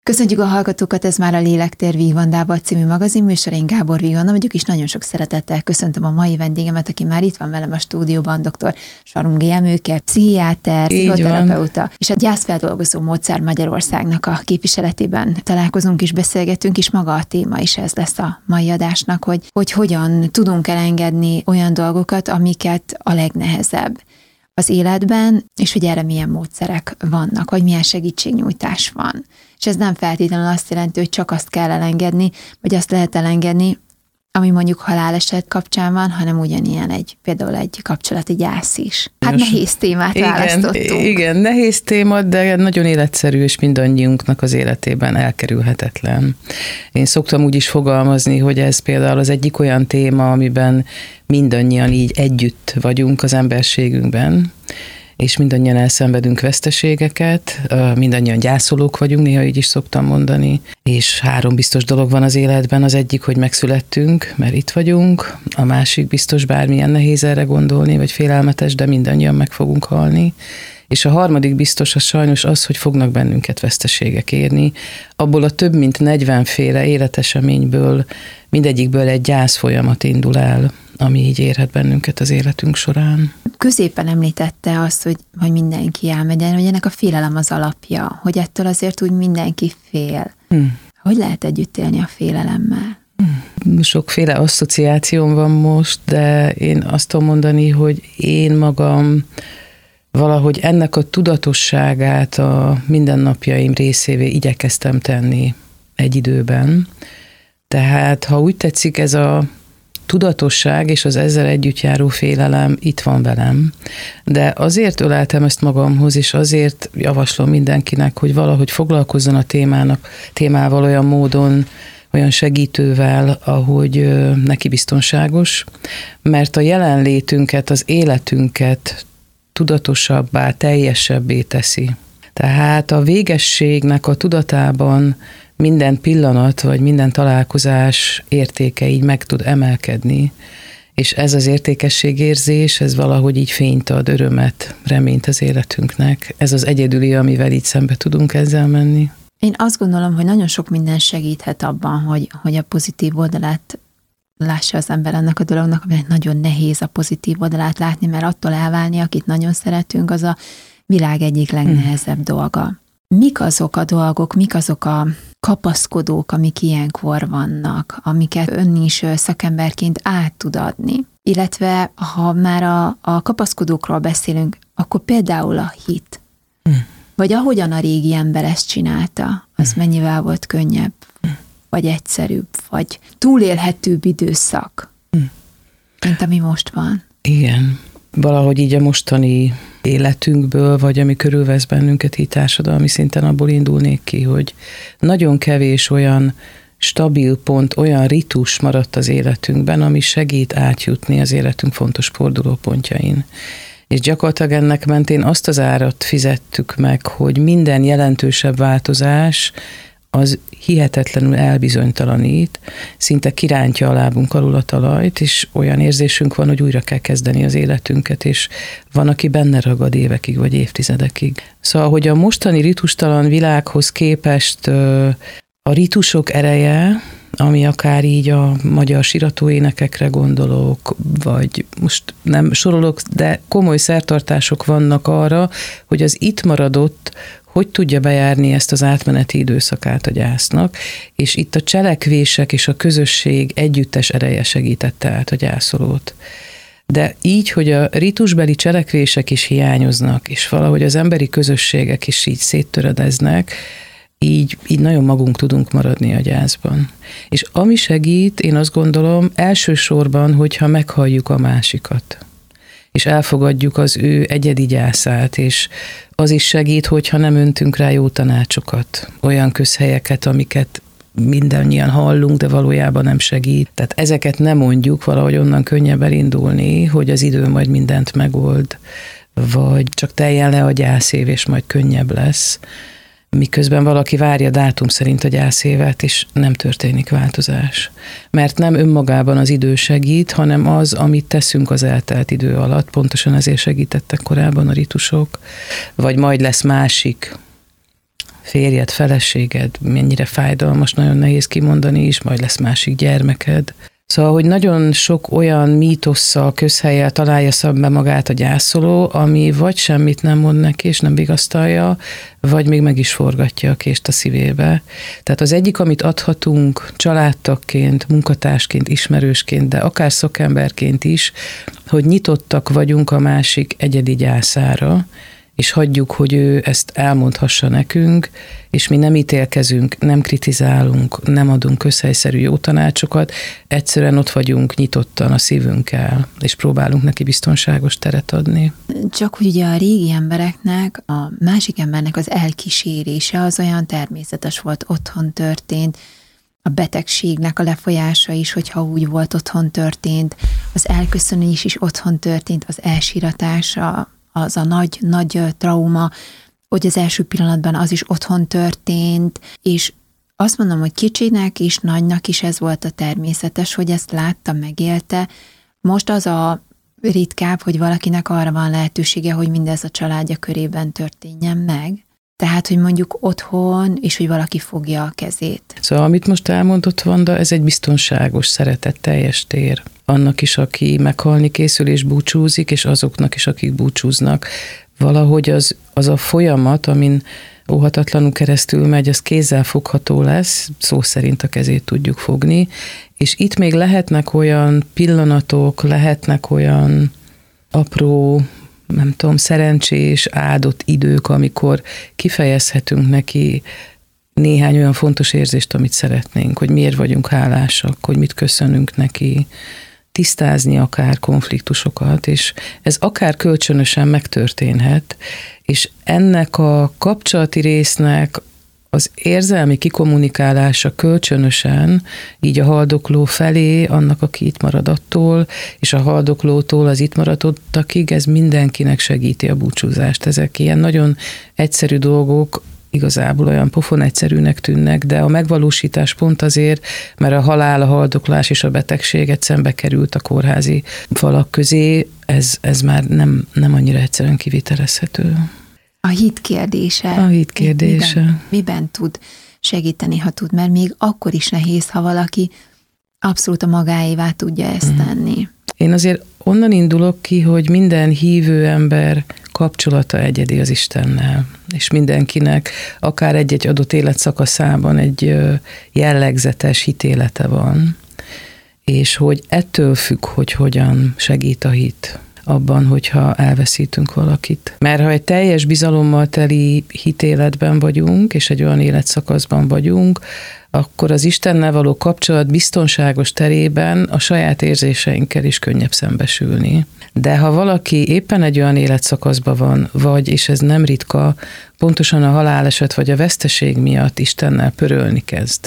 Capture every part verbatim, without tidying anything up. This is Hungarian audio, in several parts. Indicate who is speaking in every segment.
Speaker 1: Köszönjük a hallgatókat, ez már a Lélektér Vígvandába című magazinműsor, én Gábor Viganda vagyok, és nagyon sok szeretettel köszöntöm a mai vendégemet, aki már itt van velem a stúdióban, dr. Sarungi Emőke, pszichiáter, pszichoterapeuta, és a gyászfeldolgozó módszer Magyarországnak a képviseletében találkozunk és beszélgetünk, és maga a téma is ez lesz a mai adásnak, hogy, hogy hogyan tudunk elengedni olyan dolgokat, amiket a legnehezebb az életben, és hogy erre milyen módszerek vannak, vagy milyen segítségnyújtás van. És ez nem feltétlenül azt jelenti, hogy csak azt kell elengedni, vagy azt lehet elengedni, ami mondjuk haláleset kapcsán van, hanem ugyanilyen egy, például egy kapcsolati gyász is. Hát Nos, nehéz témát igen, választottunk.
Speaker 2: Igen, nehéz téma, de nagyon életszerű, és mindannyiunknak az életében elkerülhetetlen. Én szoktam úgy is fogalmazni, hogy ez például az egyik olyan téma, amiben mindannyian így együtt vagyunk az emberségünkben, és mindannyian elszenvedünk veszteségeket, mindannyian gyászolók vagyunk, néha így is szoktam mondani, és három biztos dolog van az életben, az egyik, hogy megszülettünk, mert itt vagyunk, a másik biztos, bármilyen nehéz erre gondolni, vagy félelmetes, de mindannyian meg fogunk halni, és a harmadik biztos az sajnos az, hogy fognak bennünket veszteségek érni, abból a több mint negyvenféle életeseményből, mindegyikből egy gyász folyamat indul el, ami így érhet bennünket az életünk során.
Speaker 1: Középen említette azt, hogy, hogy mindenki elmegyen, hogy ennek a félelem az alapja, hogy ettől azért úgy mindenki fél. Hmm. Hogy lehet együtt élni a félelemmel?
Speaker 2: Hmm. Sokféle asszociációm van most, de én azt tudom mondani, hogy én magam valahogy ennek a tudatosságát a mindennapjaim részévé igyekeztem tenni egy időben. Tehát, ha úgy tetszik, ez a tudatosság és az ezzel együtt járó félelem itt van velem, de azért öleltem ezt magamhoz, és azért javaslom mindenkinek, hogy valahogy foglalkozzon a témának, témával olyan módon, olyan segítővel, ahogy neki biztonságos, mert a jelenlétünket, az életünket tudatosabbá, teljesebbé teszi. Tehát a végességnek a tudatában minden pillanat, vagy minden találkozás értéke így meg tud emelkedni, és ez az értékességérzés, ez valahogy így fényt ad, örömet, reményt az életünknek. Ez az egyedüli, amivel így szembe tudunk ezzel menni.
Speaker 1: Én azt gondolom, hogy nagyon sok minden segíthet abban, hogy, hogy a pozitív oldalát lássa az ember ennek a dolognak, aminek nagyon nehéz a pozitív oldalát látni, mert attól elválni, akit nagyon szeretünk, az a világ egyik legnehezebb hmm. dolga. Mik azok a dolgok, mik azok a kapaszkodók, amik ilyenkor vannak, amiket ön is szakemberként át tud adni? Illetve, ha már a, a kapaszkodókról beszélünk, akkor például a hit. Hmm. Vagy ahogyan a régi ember ezt csinálta, az hmm. mennyivel volt könnyebb, hmm. vagy egyszerűbb, vagy túlélhetőbb időszak, hmm. mint ami most van.
Speaker 2: Igen. Valahogy így a mostani életünkből, vagy ami körülvesz bennünket így társadalmi szinten, abból indulnék ki, hogy nagyon kevés olyan stabil pont, olyan ritus maradt az életünkben, ami segít átjutni az életünk fontos fordulópontjain. És gyakorlatilag ennek mentén azt az árat fizettük meg, hogy minden jelentősebb változás az hihetetlenül elbizonytalanít, szinte kirántja a lábunk alul a talajt, és olyan érzésünk van, hogy újra kell kezdeni az életünket, és van, aki benne ragad évekig vagy évtizedekig. Szóval, hogy a mostani ritustalan világhoz képest a ritusok ereje, ami akár így a magyar siratóénekekre gondolok, vagy most nem sorolok, de komoly szertartások vannak arra, hogy az itt maradott hogy tudja bejárni ezt az átmeneti időszakát a gyásznak, és itt a cselekvések és a közösség együttes ereje segítette át a gyászolót. De így, hogy a ritusbeli cselekvések is hiányoznak, és valahogy az emberi közösségek is így széttöredeznek, így, így nagyon magunk tudunk maradni a gyászban. És ami segít, én azt gondolom, elsősorban, hogyha meghalljuk a másikat, és elfogadjuk az ő egyedi gyászát, és az is segít, hogyha nem öntünk rá jó tanácsokat, olyan közhelyeket, amiket mindannyian hallunk, de valójában nem segít. Tehát ezeket nem mondjuk, valahogy onnan könnyebb elindulni, hogy az idő majd mindent megold, vagy csak teljen le a gyászév, és majd könnyebb lesz, miközben valaki várja dátum szerint a gyászévet, és nem történik változás. Mert nem önmagában az idő segít, hanem az, amit teszünk az eltelt idő alatt, pontosan ezért segítettek korábban a ritusok, vagy majd lesz másik, férjed, feleséged, mennyire fájdalmas, nagyon nehéz kimondani is, majd lesz másik gyermeked. Szóval, hogy nagyon sok olyan mítosszal, közhellyel találja szembe magát a gyászoló, ami vagy semmit nem mond neki, és nem vigasztalja, vagy még meg is forgatja a kést a szívébe. Tehát az egyik, amit adhatunk családtagként, munkatársként, ismerősként, de akár szakemberként is, hogy nyitottak vagyunk a másik egyedi gyászára, és hagyjuk, hogy ő ezt elmondhassa nekünk, és mi nem ítélkezünk, nem kritizálunk, nem adunk közhelyszerű jó tanácsokat, egyszerűen ott vagyunk nyitottan a szívünkkel, és próbálunk neki biztonságos teret adni.
Speaker 1: Csak hogy ugye a régi embereknek, a másik embernek az elkísérése az olyan természetes volt, otthon történt, a betegségnek a lefolyása is, hogyha úgy volt, otthon történt, az elköszönés is otthon történt, az elsíratása, az a nagy, nagy trauma, hogy az első pillanatban az is otthon történt, és azt mondom, hogy kicsinek is, nagynak is ez volt a természetes, hogy ezt látta, megélte. Most az a ritkább, hogy valakinek arra van lehetősége, hogy mindez a családja körében történjen meg. Tehát, hogy mondjuk otthon, és hogy valaki fogja a kezét.
Speaker 2: Szóval, amit most elmondott Vanda, ez egy biztonságos, szeretetteljes tér. Annak is, aki meghalni készül és búcsúzik, és azoknak is, akik búcsúznak. Valahogy az, az a folyamat, amin óhatatlanul keresztül megy, az kézzel fogható lesz, szó szerint a kezét tudjuk fogni, és itt még lehetnek olyan pillanatok, lehetnek olyan apró, nem tudom, szerencsés, áldott idők, amikor kifejezhetünk neki néhány olyan fontos érzést, amit szeretnénk, hogy miért vagyunk hálásak, hogy mit köszönünk neki, tisztázni akár konfliktusokat, és ez akár kölcsönösen megtörténhet, és ennek a kapcsolati résznek az érzelmi kikommunikálása kölcsönösen, így a haldokló felé, annak, aki itt marad attól, és a haldoklótól az itt maradottakig, ez mindenkinek segíti a búcsúzást. Ezek ilyen nagyon egyszerű dolgok, igazából olyan pofon egyszerűnek tűnnek, de a megvalósítás pont azért, mert a halál, a haldoklás és a betegség szembe került a kórházi falak közé, ez, ez már nem, nem annyira egyszerűen kivitelezhető.
Speaker 1: A hit kérdése.
Speaker 2: A hit kérdése.
Speaker 1: Miben, miben tud segíteni, ha tud, mert még akkor is nehéz, ha valaki abszolút a magáévá tudja ezt tenni.
Speaker 2: Én azért onnan indulok ki, hogy minden hívő ember kapcsolata egyedi az Istennel, és mindenkinek akár egy-egy adott életszakaszában egy jellegzetes hitélete van, és hogy ettől függ, hogy hogyan segít a hit abban, hogyha elveszítünk valakit. Mert ha egy teljes bizalommal teli hitéletben vagyunk, és egy olyan életszakaszban vagyunk, akkor az Istennel való kapcsolat biztonságos terében a saját érzéseinkkel is könnyebb szembesülni. De ha valaki éppen egy olyan életszakaszban van, vagy, és ez nem ritka, pontosan a haláleset vagy a veszteség miatt Istennel pörölni kezd,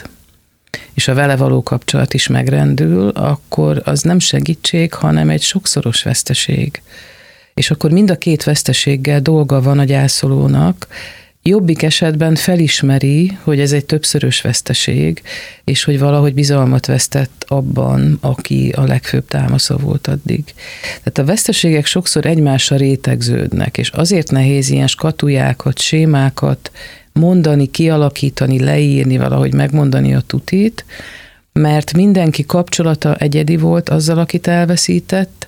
Speaker 2: és a vele való kapcsolat is megrendül, akkor az nem segítség, hanem egy sokszoros veszteség. És akkor mind a két veszteséggel dolga van a gyászolónak, jobbik esetben felismeri, hogy ez egy többszörös veszteség, és hogy valahogy bizalmat vesztett abban, aki a legfőbb támasza volt addig. Tehát a veszteségek sokszor egymással rétegződnek, és azért nehéz ilyen skatujákat, sémákat mondani, kialakítani, leírni, valahogy megmondani a tutit, mert mindenki kapcsolata egyedi volt azzal, akit elveszített,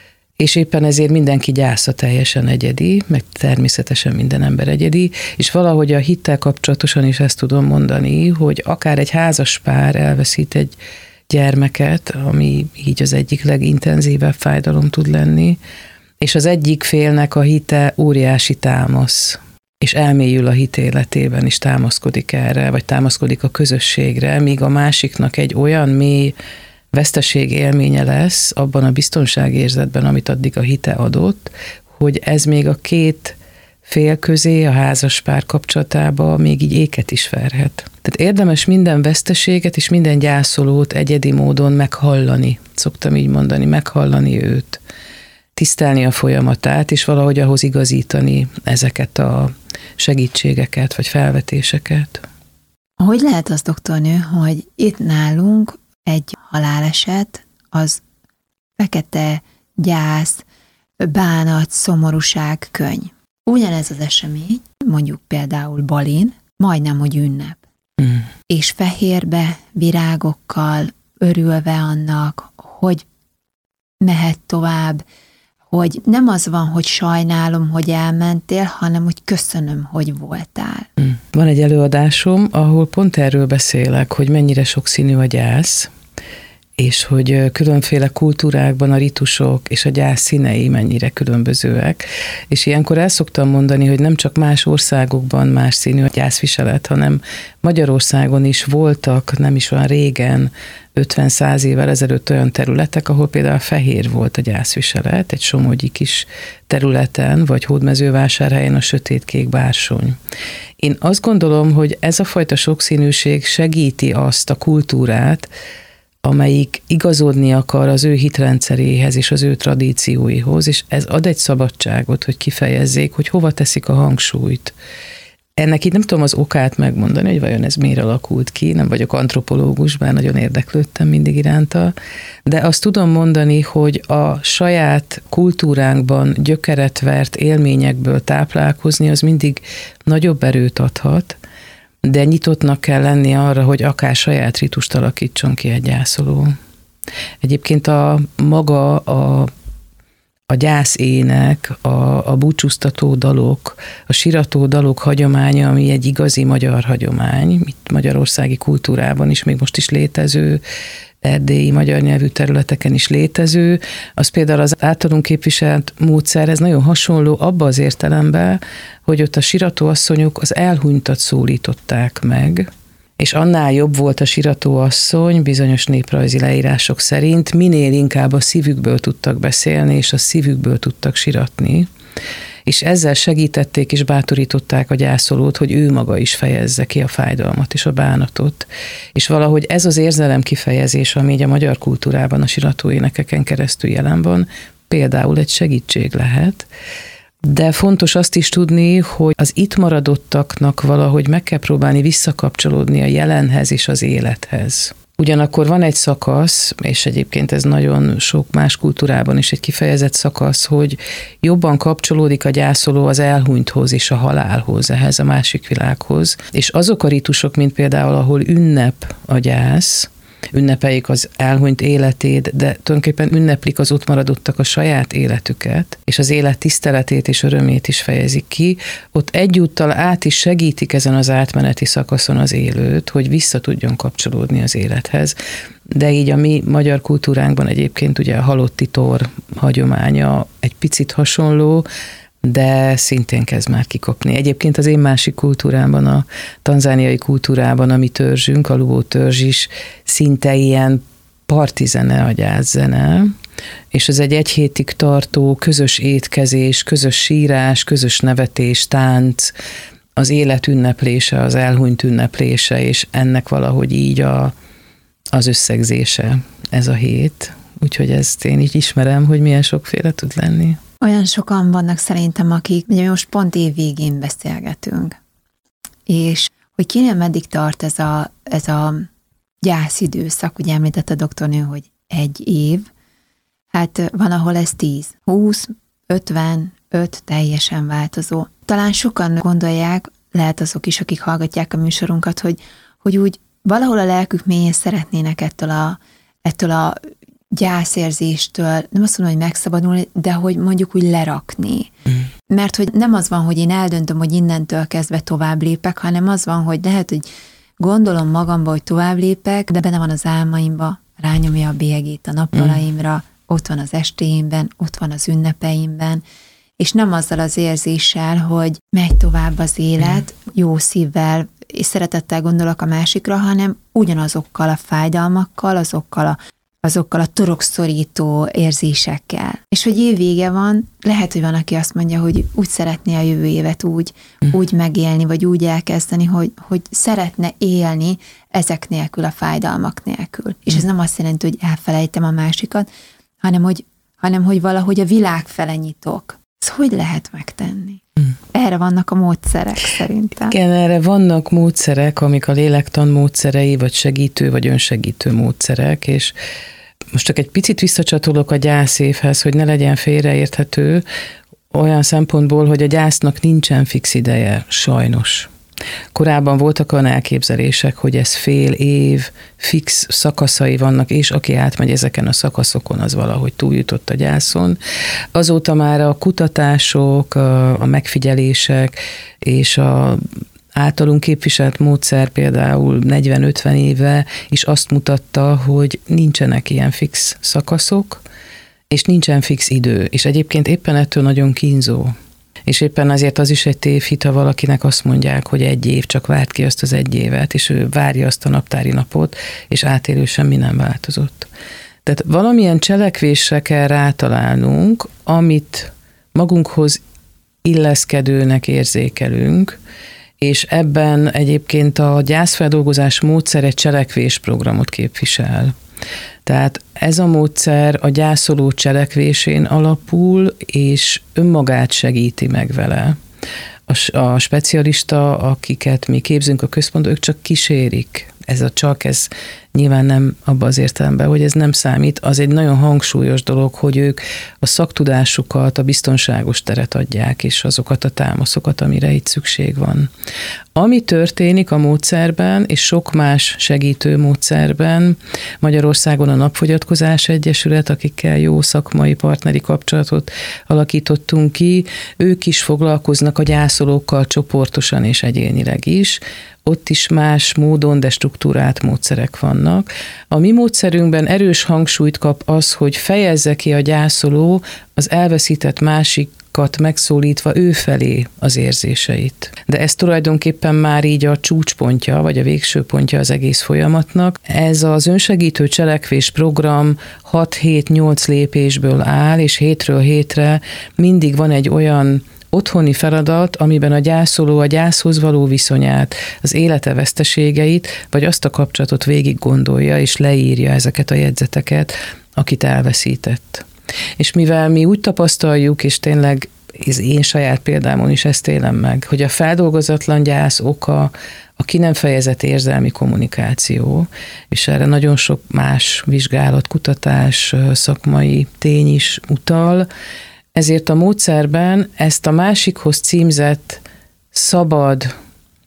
Speaker 2: és éppen ezért mindenki gyásza teljesen egyedi, meg természetesen minden ember egyedi, és valahogy a hittel kapcsolatosan is ezt tudom mondani, hogy akár egy házas pár elveszít egy gyermeket, ami így az egyik legintenzívebb fájdalom tud lenni, és az egyik félnek a hite óriási támasz, és elmélyül a hit életében is, támaszkodik erre, vagy támaszkodik a közösségre, míg a másiknak egy olyan mély veszteség élménye lesz abban a biztonságérzetben, amit addig a hite adott, hogy ez még a két fél közé, a házas pár kapcsolatába még így éket is verhet. Tehát érdemes minden veszteséget és minden gyászolót egyedi módon meghallani, szoktam így mondani, meghallani őt, tisztelni a folyamatát, és valahogy ahhoz igazítani ezeket a segítségeket, vagy felvetéseket.
Speaker 1: Hogy lehet az, doktornő, hogy itt nálunk egy haláleset, az fekete, gyász, bánat, szomorúság, könyv. Ugyanez az esemény, mondjuk például Balin, majdnem, hogy ünnep. Mm. És fehérbe, virágokkal, örülve annak, hogy mehet tovább, hogy nem az van, hogy sajnálom, hogy elmentél, hanem hogy köszönöm, hogy voltál.
Speaker 2: Van egy előadásom, ahol pont erről beszélek, hogy mennyire sokszínű a gyász, és hogy különféle kultúrákban a ritusok és a gyász színei mennyire különbözőek. És ilyenkor el szoktam mondani, hogy nem csak más országokban más színű a gyászviselet, hanem Magyarországon is voltak, nem is olyan régen, ötven-száz évvel ezelőtt olyan területek, ahol például fehér volt a gyászviselet, egy somogyi kis területen, vagy Hódmezővásárhelyen a sötétkék bársony. Én azt gondolom, hogy ez a fajta sokszínűség segíti azt a kultúrát, amelyik igazodni akar az ő hitrendszeréhez és az ő tradícióihoz, és ez ad egy szabadságot, hogy kifejezzék, hogy hova teszik a hangsúlyt. Ennek így nem tudom az okát megmondani, hogy vajon ez miért alakult ki, nem vagyok antropológus, bár nagyon érdeklődtem mindig iránta, de azt tudom mondani, hogy a saját kultúránkban gyökeret vert élményekből táplálkozni, az mindig nagyobb erőt adhat, de nyitottnak kell lenni arra, hogy akár saját ritust alakítson ki egy gyászoló. Egyébként a maga a, a gyászének, a, a búcsúztató dalok, a sirató dalok hagyománya, ami egy igazi magyar hagyomány, itt magyarországi kultúrában is, még most is létező, erdélyi magyar nyelvű területeken is létező, az például az általunk képviselt módszer, ez nagyon hasonló abba az értelemben, hogy ott a siratóasszonyok az elhunytat szólították meg, és annál jobb volt a siratóasszony bizonyos néprajzi leírások szerint, minél inkább a szívükből tudtak beszélni, és a szívükből tudtak siratni, és ezzel segítették és bátorították a gyászolót, hogy ő maga is fejezze ki a fájdalmat és a bánatot. És valahogy ez az érzelem kifejezés, ami így a magyar kultúrában a siratóénekeken keresztül jelen van, például egy segítség lehet. De fontos azt is tudni, hogy az itt maradottaknak valahogy meg kell próbálni visszakapcsolódni a jelenhez és az élethez. Ugyanakkor van egy szakasz, és egyébként ez nagyon sok más kultúrában is egy kifejezett szakasz, hogy jobban kapcsolódik a gyászoló az elhunythoz és a halálhoz, ehhez a másik világhoz. És azok a ritusok, mint például, ahol ünnep a gyász, ünnepeljék az elhunyt életét, de tulajdonképpen ünneplik az ott maradottak a saját életüket, és az élet tiszteletét és örömét is fejezik ki, ott egyúttal át is segítik ezen az átmeneti szakaszon az élőt, hogy vissza tudjon kapcsolódni az élethez. De így a mi magyar kultúránkban egyébként ugye a halotti tor hagyománya egy picit hasonló, de szintén kezd már kikopni. Egyébként az én másik kultúrámban, a tanzániai kultúrában, a mi törzsünk, a Luo törzs is szinte ilyen partizene, a gyászzene, és ez egy egy hétig tartó közös étkezés, közös sírás, közös nevetés, tánc, az élet ünneplése, az elhunyt ünneplése, és ennek valahogy így a, az összegzése ez a hét. Úgyhogy ezt én így ismerem, hogy milyen sokféle tud lenni.
Speaker 1: Olyan sokan vannak szerintem, akik, ugye most pont év végén beszélgetünk, és hogy kinél meddig tart ez a, ez a gyászidőszak, ugye említett a doktornő, hogy egy év, hát van, ahol ez tíz, húsz, ötven, öt teljesen változó. Talán sokan gondolják, lehet azok is, akik hallgatják a műsorunkat, hogy, hogy úgy valahol a lelkük mélyén szeretnének ettől a, ettől a gyászérzéstől, nem azt mondom, hogy megszabadulni, de hogy mondjuk úgy lerakni. Mm. Mert hogy nem az van, hogy én eldöntöm, hogy innentől kezdve tovább lépek, hanem az van, hogy lehet, hogy gondolom magamba, hogy tovább lépek, de benne van az álmaimba, rányomja a bélyegét a nappalaimra, mm. ott van az estéimben, ott van az ünnepeimben, és nem azzal az érzéssel, hogy megy tovább az élet, mm. jó szívvel, és szeretettel gondolok a másikra, hanem ugyanazokkal a fájdalmakkal, azokkal a azokkal a torokszorító érzésekkel. És hogy év vége van, lehet, hogy van, aki azt mondja, hogy úgy szeretné a jövő évet úgy, mm. úgy megélni, vagy úgy elkezdeni, hogy, hogy szeretne élni ezek nélkül, a fájdalmak nélkül. Mm. És ez nem azt jelenti, hogy elfelejtem a másikat, hanem hogy, hanem, hogy valahogy a világ fele nyitok. Ezt hogy lehet megtenni? Mm. Erre vannak a módszerek szerintem.
Speaker 2: Igen, erre vannak módszerek, amik a lélektan módszerei, vagy segítő, vagy önsegítő módszerek, és most csak egy picit visszacsatolok a gyászévhez, hogy ne legyen félreérthető, olyan szempontból, hogy a gyásznak nincsen fix ideje, sajnos. Korábban voltak olyan elképzelések, hogy ez fél év, fix szakaszai vannak, és aki átmegy ezeken a szakaszokon, az valahogy túljutott a gyászon. Azóta már a kutatások, a megfigyelések és a általunk képviselt módszer például negyven-ötven éve is azt mutatta, hogy nincsenek ilyen fix szakaszok, és nincsen fix idő, és egyébként éppen ettől nagyon kínzó. És éppen azért az is egy tévhit, ha valakinek azt mondják, hogy egy év, csak várt ki azt az egy évet, és ő várja azt a naptári napot, és átélő semmi nem változott. Tehát valamilyen cselekvésre kell rátalálnunk, amit magunkhoz illeszkedőnek érzékelünk, és ebben egyébként a gyászfeldolgozás módszer egy cselekvésprogramot képvisel. Tehát ez a módszer a gyászoló cselekvésén alapul, és önmagát segíti meg vele. A, a specialista, akiket mi képzünk a központban, ők csak kísérik. Ez a csak, ez nyilván nem abban az értelemben, hogy ez nem számít, az egy nagyon hangsúlyos dolog, hogy ők a szaktudásukat, a biztonságos teret adják, és azokat a támaszokat, amire itt szükség van. Ami történik a módszerben, és sok más segítő módszerben, Magyarországon a Napfogyatkozás Egyesület, akikkel jó szakmai partneri kapcsolatot alakítottunk ki, ők is foglalkoznak a gyászolókkal csoportosan és egyénileg is. Ott is más módon, de struktúrált módszerek vannak. A mi módszerünkben erős hangsúlyt kap az, hogy fejezze ki a gyászoló az elveszített másikat megszólítva ő felé az érzéseit. De ez tulajdonképpen már így a csúcspontja, vagy a végső pontja az egész folyamatnak. Ez az önsegítő cselekvés program hat-hét-nyolc lépésből áll, és hétről hétre mindig van egy olyan otthoni feladat, amiben a gyászoló a gyászhoz való viszonyát, az élete veszteségeit, vagy azt a kapcsolatot végig gondolja, és leírja ezeket a jegyzeteket, akit elveszített. És mivel mi úgy tapasztaljuk, és tényleg én saját példámon is ezt élem meg, hogy a feldolgozatlan gyász oka a ki nem fejezett érzelmi kommunikáció, és erre nagyon sok más vizsgálat, kutatás, szakmai tény is utal, ezért a módszerben ezt a másikhoz címzett szabad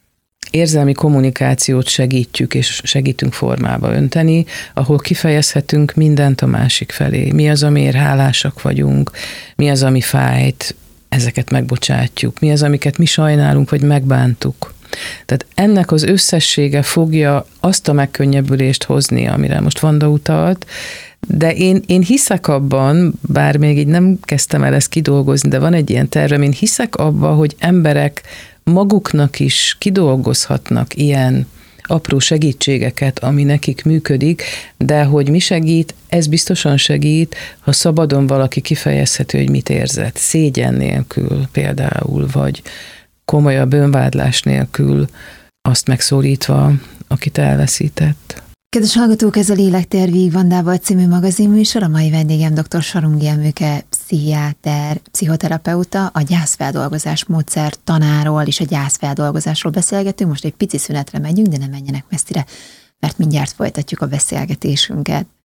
Speaker 2: érzelmi kommunikációt segítjük, és segítünk formába önteni, ahol kifejezhetünk mindent a másik felé. Mi az, amiért hálásak vagyunk, mi az, ami fájt, ezeket megbocsátjuk, mi az, amiket mi sajnálunk, vagy megbántuk. Tehát ennek az összessége fogja azt a megkönnyebbülést hozni, amire most Vanda utalt, de én, én hiszek abban, bár még így nem kezdtem el ezt kidolgozni, de van egy ilyen tervem, én hiszek abban, hogy emberek maguknak is kidolgozhatnak ilyen apró segítségeket, ami nekik működik, de hogy mi segít, ez biztosan segít, ha szabadon valaki kifejezheti, hogy mit érzett, szégyen nélkül például, vagy komolyabb önvádlás nélkül, azt megszólítva, akit elveszített.
Speaker 1: Kedves hallgatók, ez a Lélektér Víg Vandával című magazinműsor, a mai vendégem dr. Sarungi Emőke, pszichiáter, pszichoterapeuta, a gyászfeldolgozás módszer tanáról és a gyászfeldolgozásról beszélgetünk. Most egy pici szünetre megyünk, de nem menjenek messzire, mert mindjárt folytatjuk a beszélgetésünket.